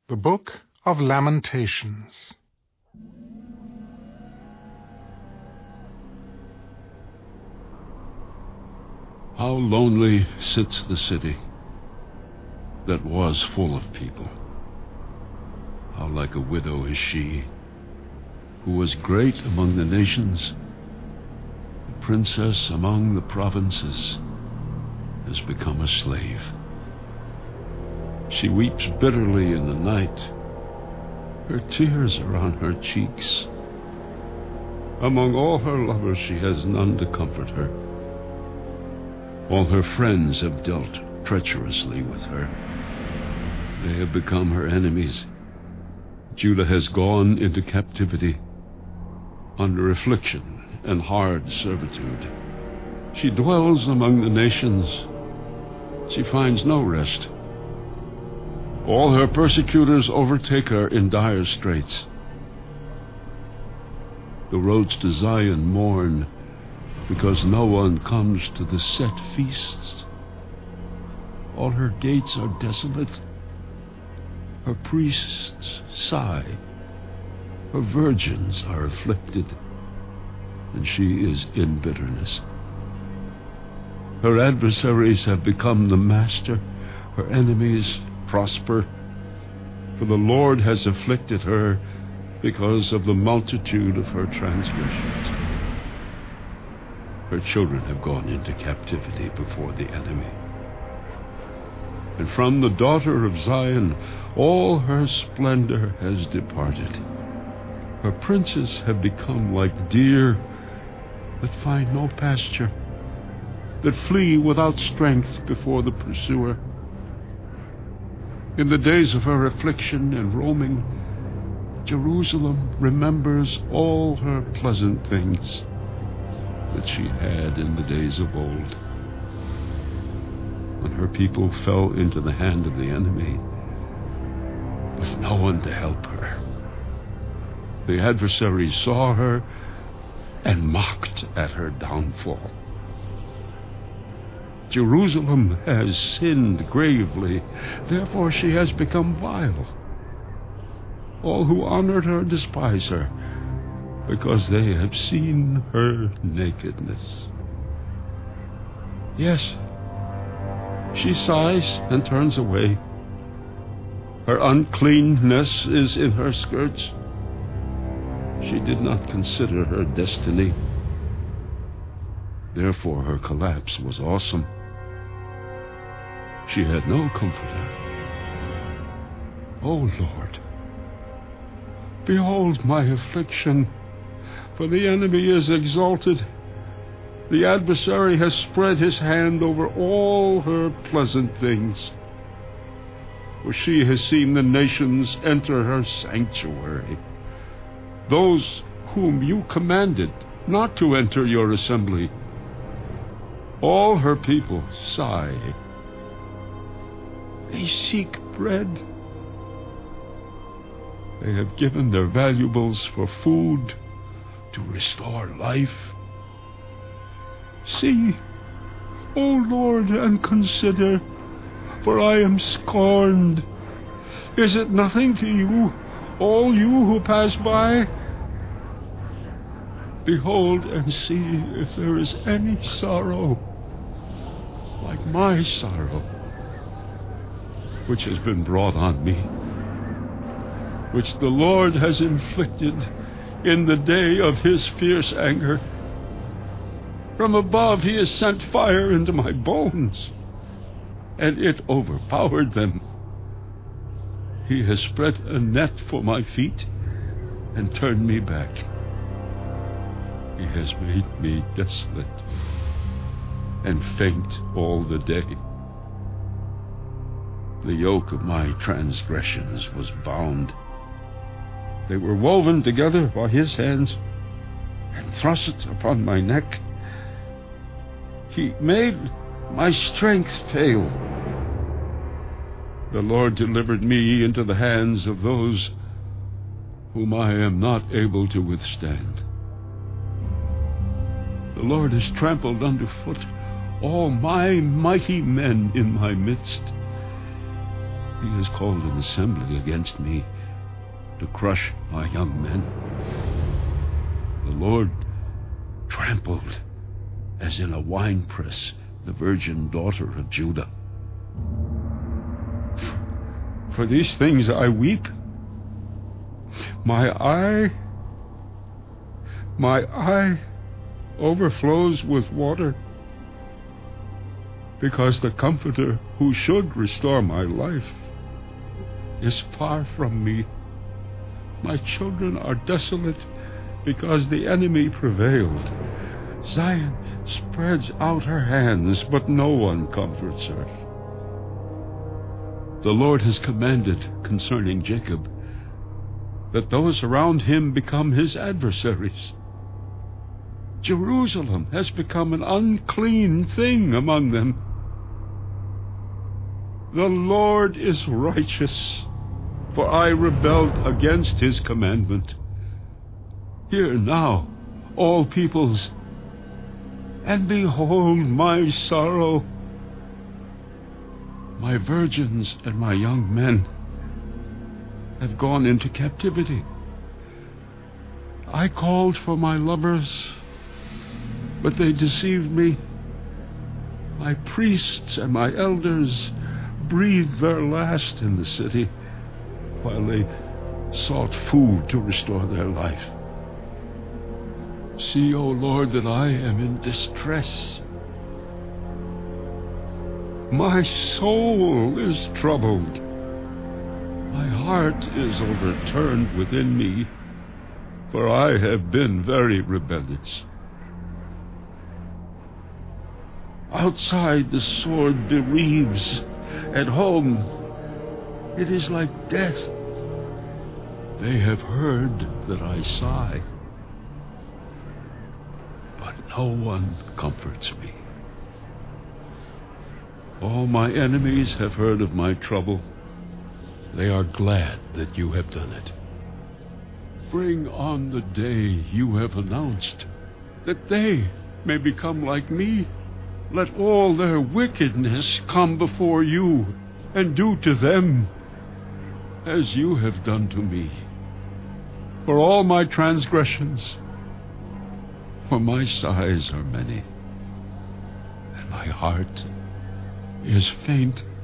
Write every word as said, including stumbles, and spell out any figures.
The Book of Lamentations. How lonely sits the city that was full of people. How like a widow is she, who was great among the nations, a princess among the provinces, has become a slave. She weeps bitterly in the night. Her tears are on her cheeks. Among all her lovers she has none to comfort her. All her friends have dealt treacherously with her. They have become her enemies. Judah has gone into captivity, under affliction and hard servitude. She dwells among the nations. She finds no rest. All her persecutors overtake her in dire straits. The roads to Zion mourn, because no one comes to the set feasts. All her gates are desolate. Her priests sigh. Her virgins are afflicted, and she is in bitterness. Her adversaries have become the master. Her enemies prosper, for the Lord has afflicted her because of the multitude of her transgressions. Her children have gone into captivity before the enemy. And from the daughter of Zion, all her splendor has departed. Her princes have become like deer that find no pasture, that flee without strength before the pursuer. In the days of her affliction and roaming, Jerusalem remembers all her pleasant things that she had in the days of old, when her people fell into the hand of the enemy with no one to help her. The adversaries saw her and mocked at her downfall. Jerusalem has sinned gravely, therefore she has become vile. All who honored her despise her, because they have seen her nakedness. Yes, she sighs and turns away. Her uncleanness is in her skirts. She did not consider her destiny. Therefore her collapse was awesome. She had no comforter. O Lord, behold my affliction, for the enemy is exalted. The adversary has spread his hand over all her pleasant things. For she has seen the nations enter her sanctuary, those whom you commanded not to enter your assembly. All her people sigh. They seek bread. They have given their valuables for food to restore life. See, O Lord, and consider, for I am scorned. Is it nothing to you, all you who pass by? Behold and see if there is any sorrow like my sorrow, which has been brought on me, which the Lord has inflicted in the day of his fierce anger. From above he has sent fire into my bones, and it overpowered them. He has spread a net for my feet and turned me back. He has made me desolate and faint all the day. The yoke of my transgressions was bound. They were woven together by his hands and thrust upon my neck. He made my strength fail. The Lord delivered me into the hands of those whom I am not able to withstand. The Lord has trampled underfoot all my mighty men in my midst. He has called an assembly against me to crush my young men. The Lord trampled, as in a winepress, the virgin daughter of Judah. For these things I weep. My eye, my eye overflows with water, because the Comforter who should restore my life is far from me. My children are desolate because the enemy prevailed. Zion spreads out her hands, but no one comforts her. The Lord has commanded concerning Jacob that those around him become his adversaries. Jerusalem has become an unclean thing among them. The Lord is righteous, for I rebelled against his commandment. Hear now, all peoples, and behold my sorrow. My virgins and my young men have gone into captivity. I called for my lovers, but they deceived me. My priests and my elders breathed their last in the city, while they sought food to restore their life. See, O Lord, that I am in distress. My soul is troubled. My heart is overturned within me, for I have been very rebellious. Outside the sword bereaves. At home it is like death. They have heard that I sigh, but no one comforts me. All my enemies have heard of my trouble. They are glad that you have done it. Bring on the day you have announced, that they may become like me. Let all their wickedness come before you, and do to them as you have done to me. For all my transgressions, for my sighs are many, and my heart is faint.